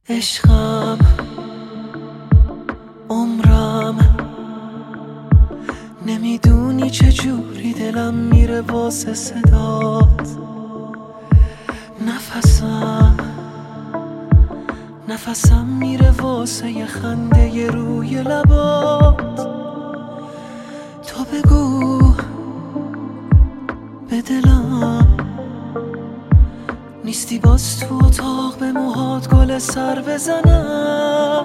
عشقم، عمرم، نمیدونی چجوری دلم میره واسه صدات. نفسم میره واسه یه خنده ی روی لبات. تو بگو به دلم نیستی باز تو اتاق به موهات گل سر بزنم.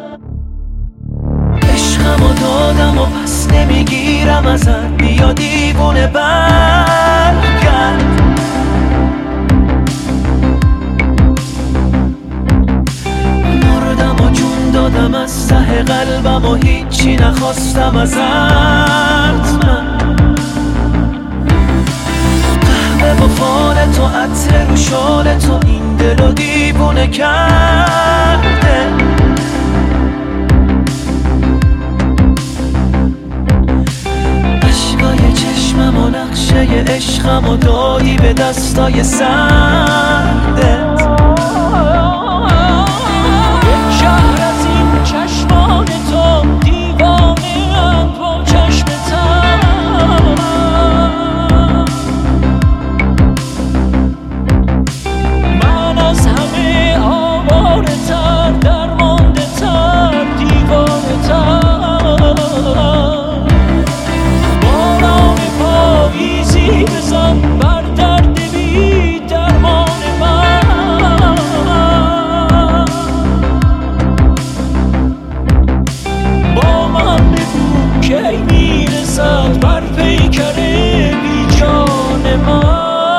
عشقمو دادم و پس نمیگیرم ازت، بیا دیوونه برگرد. مردم و جون دادم از ته قلبم و هیچی نخواستم ازت. من قهوه و فال تو، عطر رو شال تو، این دلو دیوونه کرده. عشقای چشمم و نقشه عشقم و دادی به دستای سردت. شهر از این چشمان تو، دیوانه ام با چشمتم. من از همه آواره تر، درمانده تر، دیوانه تر. باران پاییزی بزن بر درد بی درمان من. با من بگو کی میرسد بر پیکر بی جان من.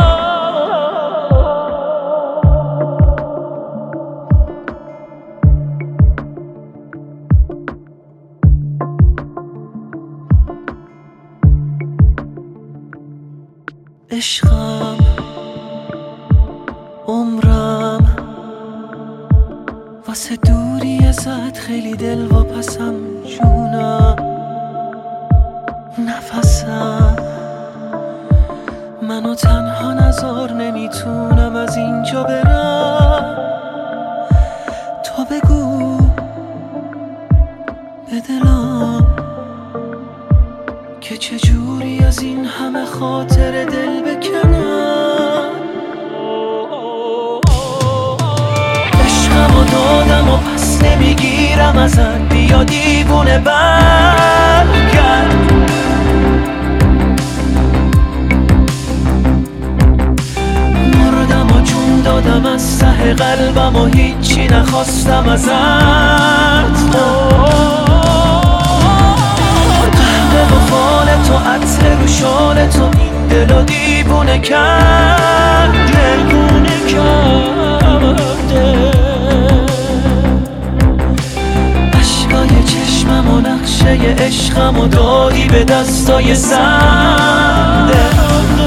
عشقم، عمرم، واسه دوری ازت خیلی دل واپسم جونم. نفسم منو تنها نذار، نمیتونم از اینجا برم. تو بگو به دلم که چجوری از این همه خاطر دل بکنم. عشقمو دادم و پس نمیگیرم ازت، بیا دیوونه برگرد. مردم و جون دادم از ته قلبم و هیچی نخواستم ازت. قهوه و فال تو، عطر رو شال تو، این دلو دیوونه کرده. عشقای چشمم و نقشه عشقم و دادی به دستای سردت.